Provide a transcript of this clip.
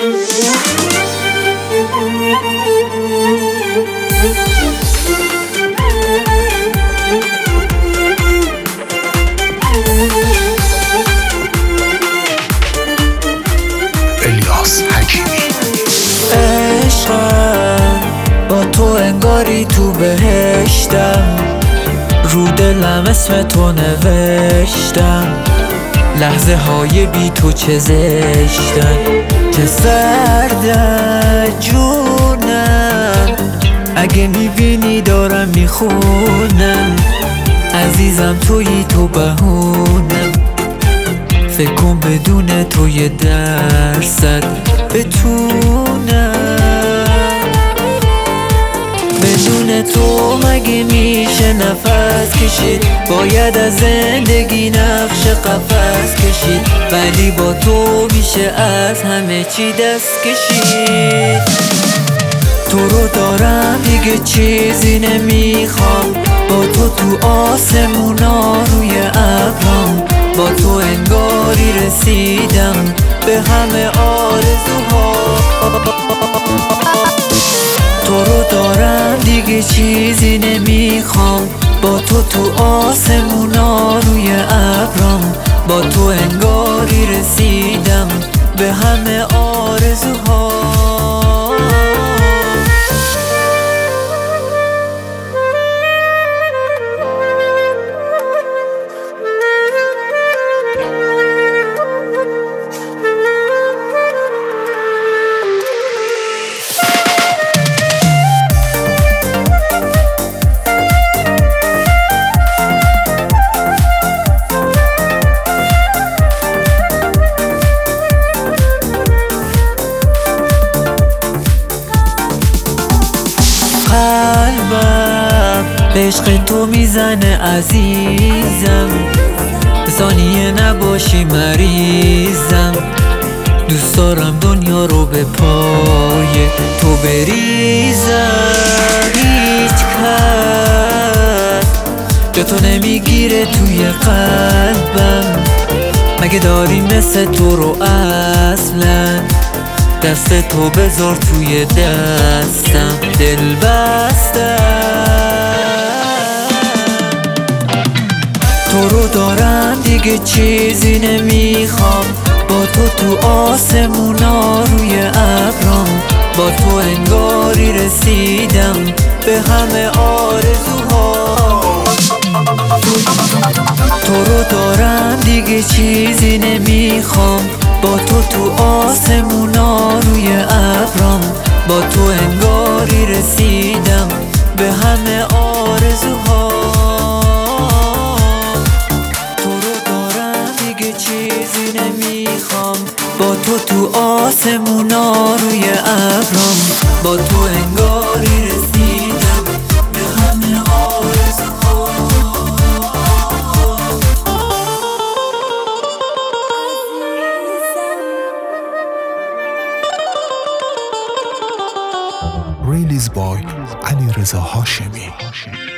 الیاس حکیمی. عشقم با تو انگاری تو بهشتم، رو دلم اسم تو نوشتم، لحظه های بی تو چه زشتن، چه سردن جونم، اگه میبینی دارم میخونم، عزیزم تویی تو بهونم، فکر کن بدون تو یه درصد بتونم، بدون تو مگه میشه نفس کشید، باید از زندگی نقش قفس کشید، ولی با تو میشه از همه چی دست کشید. تو رو دارم دیگه چیزی نمیخوام، با تو آسمونا روی ابرام، با تو انگاری رسیدم به همه آرزوها. تو رو دارم دیگه چیزی نمیخوام، با تو آسمونا روی ابرام، با تو انگاری رسیدم به همه آرزوها. قلبم به عشق تو میزنه عزیزم، ثانیه نباشی مریضم، دوست دارم دنیا رو به پای تو بریزم. هیچ کس جا تو نمیگیره توی قلبم، مگه داریم مثل تو رو اصلا، دست تو بذار توی دستم دل بستم. تو رو دارم دیگه چیزی نمیخوام، با تو آسمونا روی ابرام، با تو انگاری رسیدم به همه آرزوها. تو رو دارم دیگه چیزی نمیخوام، با تو آسمونا روی ابرام، با تو انگاری رسیدم به همه آرزوها. تو رو دارم دیگه چیزی نمیخوام، با تو آسمونا روی ابرام، با تو انگاری رسیدم به همه آرزوها. ریلیز بای علیرضا هاشمی.